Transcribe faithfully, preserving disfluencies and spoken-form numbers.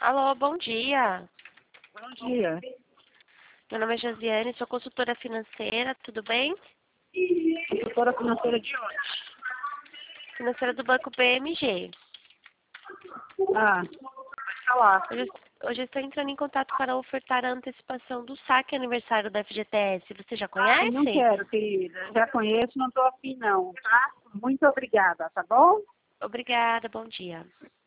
Alô, bom dia. Bom dia. Meu nome é Josiane, sou consultora financeira, tudo bem? Consultora financeira de onde? Financeira do Banco B M G. Ah, pode falar. Hoje, hoje eu estou entrando em contato para ofertar a antecipação do saque aniversário da F G T S. Você já Ai, não conhece? quero, querida. Já conheço, não estou afim não, tá? Muito obrigada, tá bom? Obrigada, bom dia.